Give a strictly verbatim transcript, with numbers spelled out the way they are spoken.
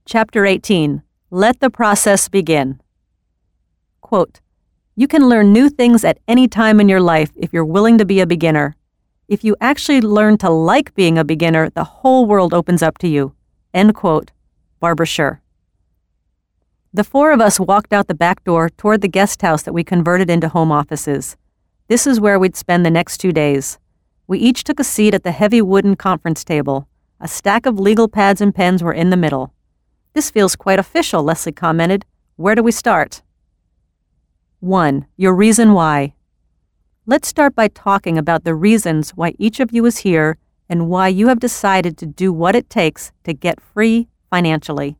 Chapter eighteen. Let the process begin. Quote, "You can learn new things at any time in your life if you're willing to be a beginner. If you actually learn to like being a beginner, the whole world opens up to you." End quote. Barbara Sher. The four of us walked out the back door toward the guest house that we converted into home offices. This is where we'd spend the next two days. We each took a seat at the heavy wooden conference table. A stack of legal pads and pens were in the middle. "This feels quite official," Leslie commented. "Where do we start?" One, your reason why. Let's start by talking about the reasons why each of you is here and why you have decided to do what it takes to get free financially.